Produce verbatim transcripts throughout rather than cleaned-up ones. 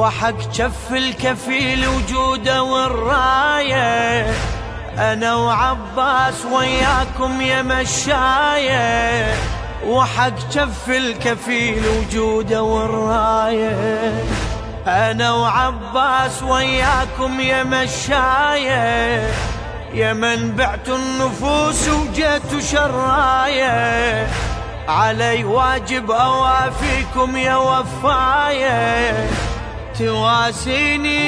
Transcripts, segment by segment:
وحق جف الكفيل وجوده والراية، أنا وعباس وياكم يا مشاية، وحق جف الكفيل وجوده والراية، أنا وعباس وياكم يا مشاية، يا من بعتوا النفوس وجيتوا شراية، علي واجب أوافيكم يا وفاية، تواسيني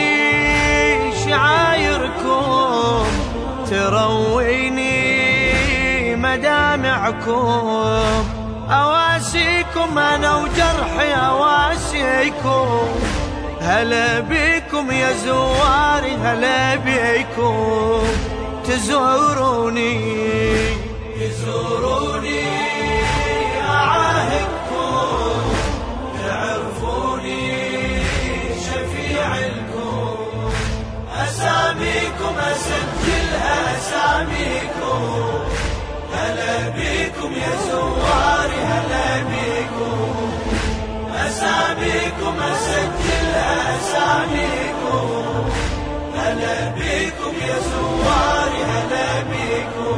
شعايركم ترويني مدامعكم، أواسيكم أنا وجرحي أواسيكم، هلا بيكم يا زواري هلا بيكم، تزوروني تزوروني أعاهدكم، تعرفوني شفيع لكم، أساميكم أسجلها أساميكم، هلا بيكم يا زواري هلا بيكم، أساميكم أسجلها أساميكم، هلا بيكم يا زواري هلا بيكم،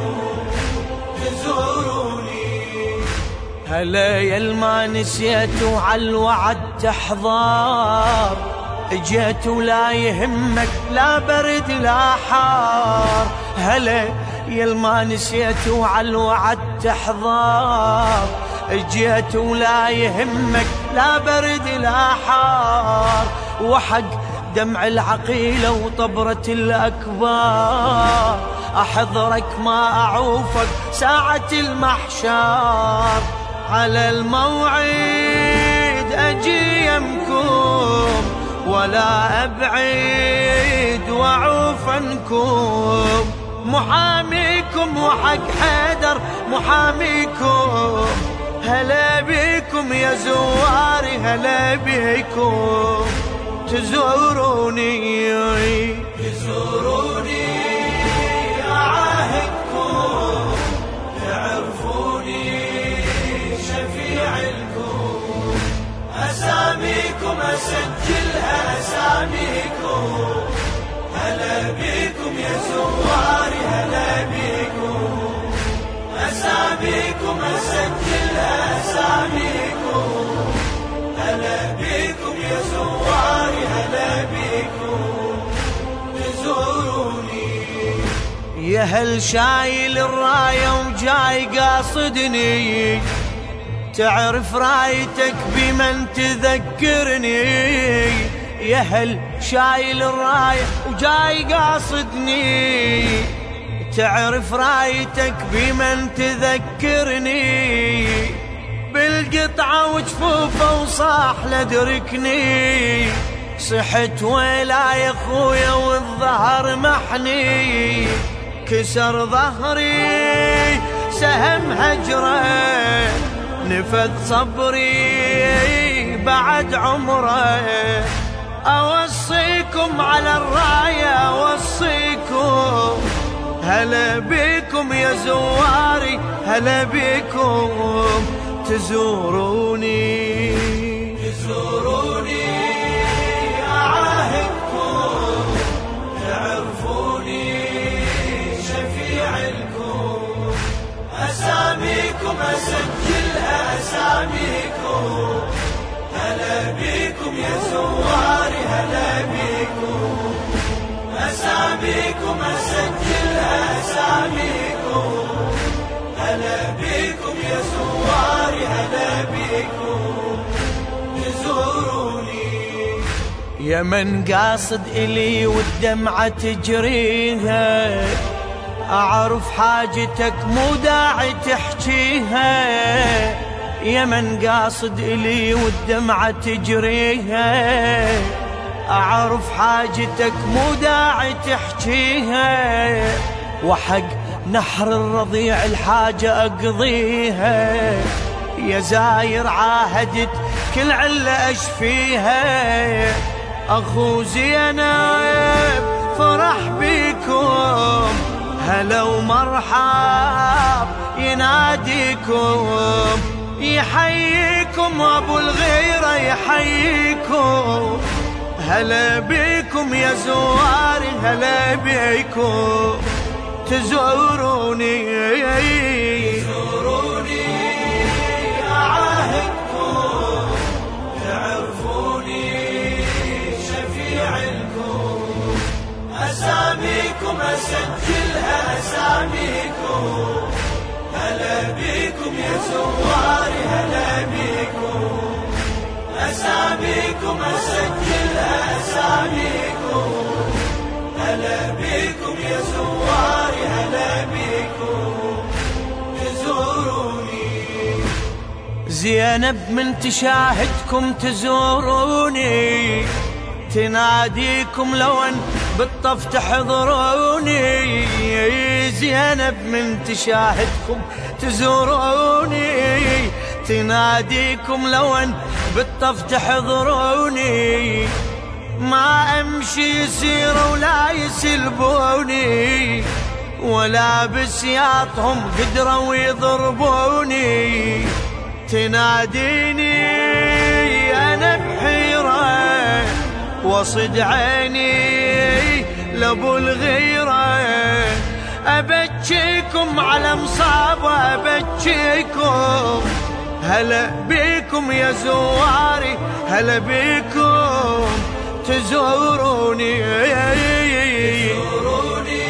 تزوروني. هلا يا الما نسيتوا عالوعد تحضار، اجيت ولا يهمك لا برد لا حار، هلا يا الما نسيتوا عالوعد تحضار، اجيت ولا يهمك لا برد لا حار، وحق دمع العقيلة وطبرة الأكبار، أحضرك ما أعوفك ساعة المحشار، على الموعد أجي يمكم ولا أبعد وأعوف عنكم، محاميكم وحق حيدر محاميكم، هلا بيكم يا زواري هلا بيكم، تزوروني تزوروني أعاهدكم، تعرفوني شفيع لكم، أساميكم أسجلها أساميكم، هلا بيكم يا زواري هلا بيكم، أساميكم أسجلها أساميكم، هلا بيكم يا زواري هلا بيكم، تزوروني. يا هل شايل الراية وجاي قاصدني، تعرف رايتك بمن تذكرني، يا هل شايل الراية وجاي قاصدني، تعرف رايتك بمن تذكرني، بالقطعة وجفوفه وصاح لدركني، صحت ويلا يا خويا والظهر محني، كسر ظهري سهم هجره، نفذ صبري بعد عمره، أوصيكم على الراية أوصيكم، هلا بيكم يا زواري هلا بيكم، تزوروني تزوروني أعاهدكم، تعرفوني شفيع لكم، أساميكم أسجلها أساميكم، هلا بيكم يا زواري هلا بيكم، أساميكم أسجلها أساميكم، هلا بيكم يا زواري هلا بيكم، تزوروني. يا من قاصد إلي والدمعة تجريها، أعرف حاجتك مو داعي تحكيها، يا من قاصد إلي والدمعة تجريها، أعرف حاجتك مو داعي تحكيها، وحق نحر الرضيع الحاجة أقضيها، يا زاير عاهدت كل علة أشفيها، أخو زينب فرح بيكم، هلا ومرحب يناديكم، يحييكم أبو الغيرة يحييكم، هلا بيكم يا زواري، هلا بيكم تزوروني تزوروني أعاهدكم تعرفوني شفيع لكم، أساميكم أسجلها أساميكم، هلا بيكم يا زواري هلا بيكم، أساميكم أسجلها أساميكم، هلا بيكم يا زواري هلا بيكم تزوروني. زينب من تشاهدكم تزوروني، تناديكم لو ان بالطف تحضروني، زينب من تشاهدكم تزوروني، تناديكم لو ان بالطف تحضروني، ما امشي يسير ولا يسلبوني، ولا بسياطهم قدروا يضربوني، تناديني انا بحيرة وصد عيني لابو الغيرة، ابكيكم على مصابة ابكيكم، هلا بيكم يا زواري هلا بيكم تزوروني تزوروني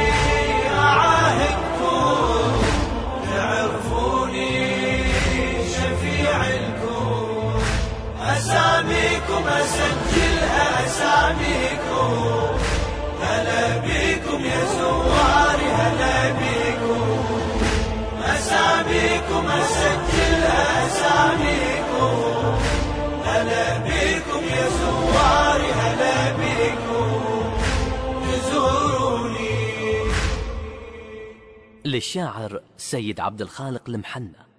أعاهدكم تعرفوني شفيع لكم، أساميكم أسجلها أساميكم، هلا بيكم يا زواري هلا بيكم، أساميكم أسجلها أساميكم، هلا بيكم يا زواري هلا بيكم تزوروني. للشاعر سيد عبد الخالق المحنى.